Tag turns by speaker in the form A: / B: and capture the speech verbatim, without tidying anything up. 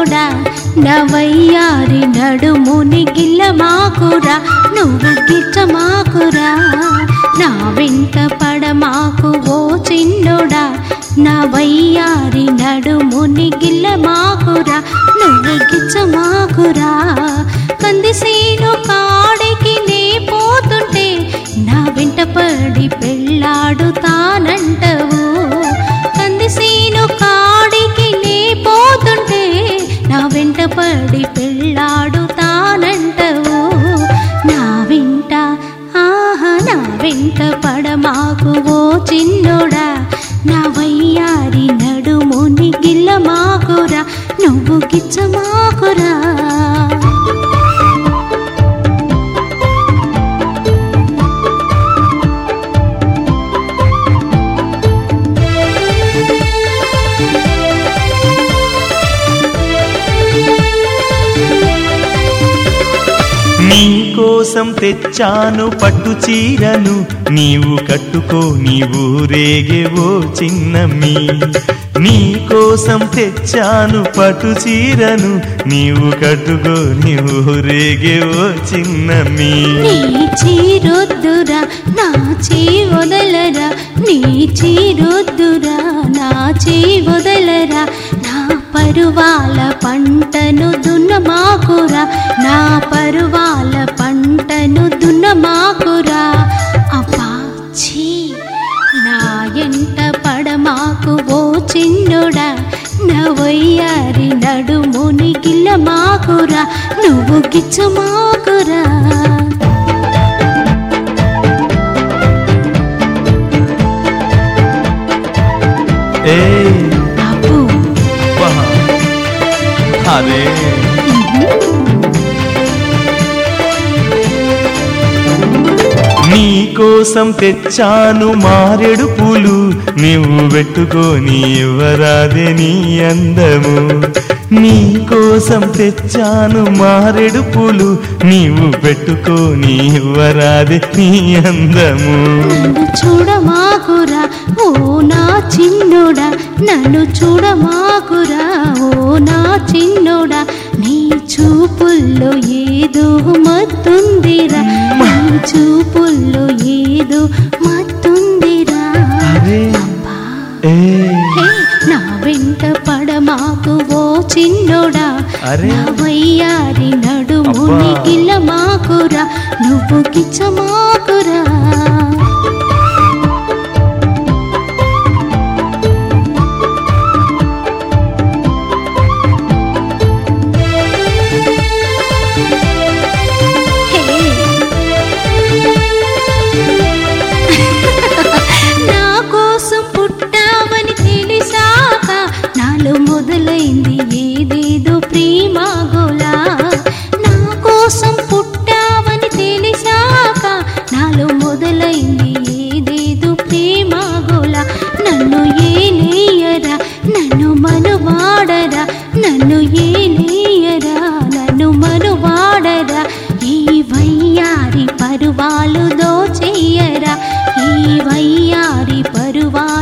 A: చిన్నోడా నా వయ్యారి నడుముని గిల్లమాకురా నువ్వు గిచ్చమాకురా నా వెంట పడమాకు ఓ చిన్నోడా నా వయ్యారి నడుముని గిల్లమాకురా నువ్వు గిచ్చమాకురా కందిసేను కాడికి నే పోతుంటే నా వెంట పడి పెళ్ళాడుతానంటవు కందిసేను కాడికి నే పోతుంటే నా వెంట పడి పెళ్ళాడుతానంటవు నా వెంట ఆహా నా వెంట పడమాకు ఓ చిన్నోడా నా వయ్యారి నడుముని గిల్లమాకురా నువ్వు గిచ్చమాకురా
B: నీకోసం తెచ్చాను పట్టు చీరను నీవు కట్టుకో నీవు రేగేవో చిన్నమ్మి నీకోసం తెచ్చాను పట్టు చీరను నీవు కట్టుకో నీవు రేగేవో చిన్నమ్మి
A: నీ చీరొద్దురా నా చీ వదలరా నీ చీరొద్దురా నా చీ వదలరా నా పరువాల పంటను దున్నమాకురా నా పరువాల పంటను దున్నమాకురా అబ్బా ఛీ నా ఎంట పడమాకు ఓ చిన్నోడా నా వయ్యారి నడుముని గిల్లమాకురా నువ్వు గిచ్చమాకురా
B: ఏ
A: బాబు
B: అదే నీకోసం తెచ్చాను మారెడు పూలు నీవు పెట్టుకొని ఇవ్వరాదే నీ అందము నీకోసం తెచ్చాను మారెడు పూలు నీవు పెట్టుకొని ఇవ్వరాదే నీ అందము
A: నన్ను చూడమాకురా ఓ నా చిన్నోడా నన్ను చూడమాకురా ఓ నా చిన్నోడా నీ చూపుల్లో ఏదో మత్తుందిరా నీ చూపుల్లో ఏదో మత్తుందిరా అబ్బా నా వెంట పడమాకు ఓ చిన్నోడా నా వయ్యారి నడుముని గిల్లమాకురా నువ్వు గిచ్చమాకురా మొదలైంది ఏదేదో ప్రేమగోలా నా కోసం పుట్టావని తెలిసాక నాలో మొదలైంది ఏదేదో ప్రేమగోలా నన్ను ఏనేయరా నన్ను మనువాడరా నన్ను ఏనేయరా నన్ను మనువాడరా ఈ వయ్యారి పరువాలు దోచెయ్యరా ఈ వయ్యారి పరువా